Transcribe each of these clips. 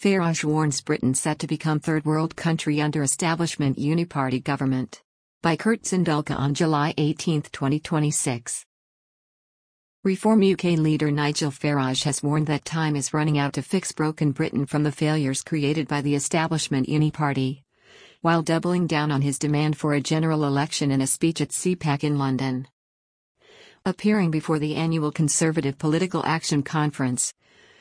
Farage warns Britain set to become third world country under establishment uniparty government. By Kurt Sindulka on July 18, 2026. Reform UK leader Nigel Farage has warned that time is running out to fix broken Britain from the failures created by the establishment uniparty, while doubling down on his demand for a general election in a speech at CPAC in London. Appearing before the annual Conservative Political Action Conference,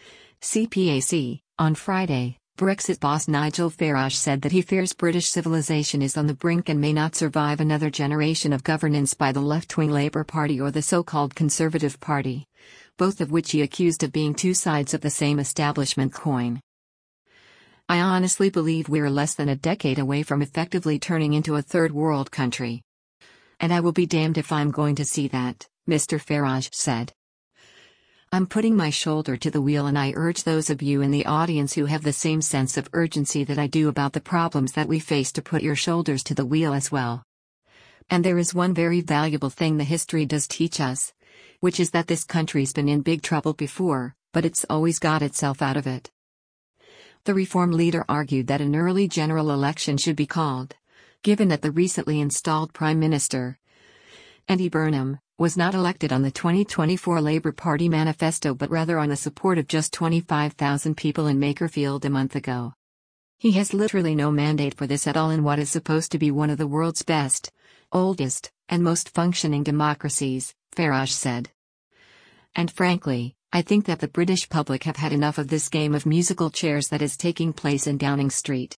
CPAC, on Friday, Brexit boss Nigel Farage said that he fears British civilization is on the brink and may not survive another generation of governance by the left-wing Labour Party or the so-called Conservative Party, both of which he accused of being two sides of the same establishment coin. "I honestly believe we're less than a decade away from effectively turning into a third world country. And I will be damned if I'm going to see that," Mr. Farage said. "I'm putting my shoulder to the wheel and I urge those of you in the audience who have the same sense of urgency that I do about the problems that we face to put your shoulders to the wheel as well. And there is one very valuable thing the history does teach us, which is that this country's been in big trouble before, but it's always got itself out of it." The Reform leader argued that an early general election should be called, given that the recently installed Prime Minister, Andy Burnham, was not elected on the 2024 Labour Party manifesto but rather on the support of just 25,000 people in Makerfield a month ago. "He has literally no mandate for this at all in what is supposed to be one of the world's best, oldest, and most functioning democracies," Farage said. "And frankly, I think that the British public have had enough of this game of musical chairs that is taking place in Downing Street.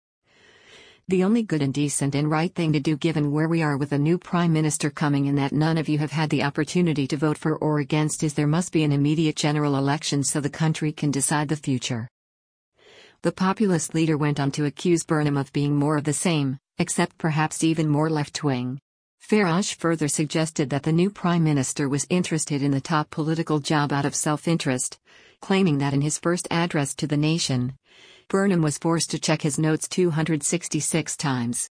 The only good and decent and right thing to do given where we are with a new Prime Minister coming and that none of you have had the opportunity to vote for or against is there must be an immediate general election so the country can decide the future." The populist leader went on to accuse Burnham of being more of the same, except perhaps even more left-wing. Farage further suggested that the new Prime Minister was interested in the top political job out of self-interest, claiming that in his first address to the nation, Burnham was forced to check his notes 266 times.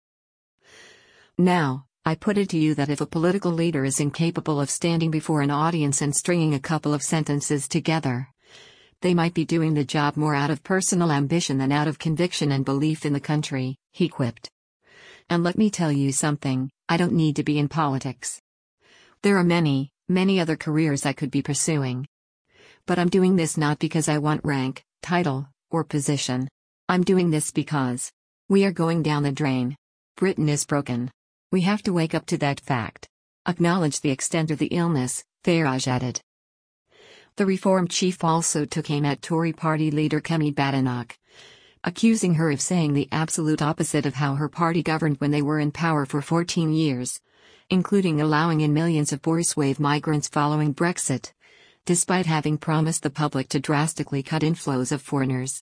"Now, I put it to you that if a political leader is incapable of standing before an audience and stringing a couple of sentences together, they might be doing the job more out of personal ambition than out of conviction and belief in the country," he quipped. "And let me tell you something, I don't need to be in politics. There are many, many other careers I could be pursuing. But I'm doing this not because I want rank, title, or position. I'm doing this because we are going down the drain. Britain is broken. We have to wake up to that fact. Acknowledge the extent of the illness," Farage added. The Reform chief also took aim at Tory party leader Kemi Badenoch, accusing her of saying the absolute opposite of how her party governed when they were in power for 14 years, including allowing in millions of Boris wave migrants following Brexit, despite having promised the public to drastically cut inflows of foreigners.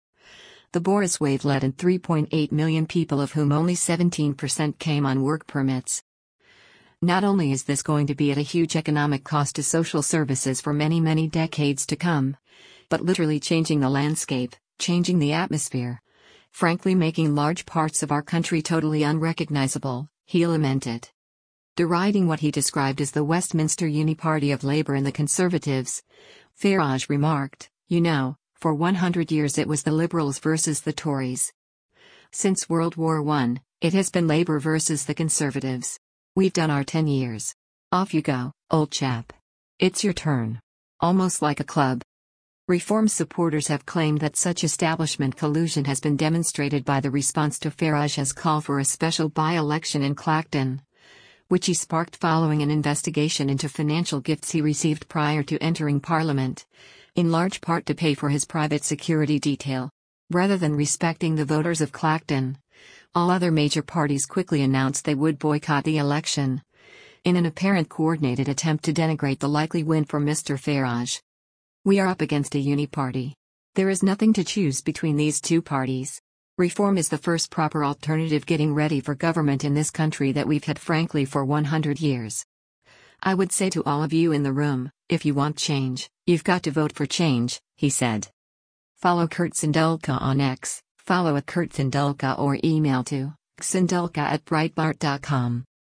The Boris wave led in 3.8 million people of whom only 17% came on work permits. Not only is this going to be at a huge economic cost to social services for many, many decades to come, but literally changing the landscape, changing the atmosphere, frankly making large parts of our country totally unrecognizable, he lamented. Deriding what he described as the Westminster Uniparty of Labour and the Conservatives, Farage remarked, "You know, for 100 years it was the Liberals versus the Tories. Since World War I, it has been Labour versus the Conservatives. We've done our 10 years. Off you go, old chap. It's your turn." Almost like a club. Reform supporters have claimed that such establishment collusion has been demonstrated by the response to Farage's call for a special by-election in Clacton, which he sparked following an investigation into financial gifts he received prior to entering Parliament, in large part to pay for his private security detail. Rather than respecting the voters of Clacton, all other major parties quickly announced they would boycott the election, in an apparent coordinated attempt to denigrate the likely win for Mr. Farage. "We are up against a uniparty. There is nothing to choose between these two parties. Reform is the first proper alternative getting ready for government in this country that we've had frankly for 100 years. I would say to all of you in the room, if you want change, you've got to vote for change," he said. Follow Kurt Sindulka on X, follow @KurtSindulka or email to sindulka@breitbart.com.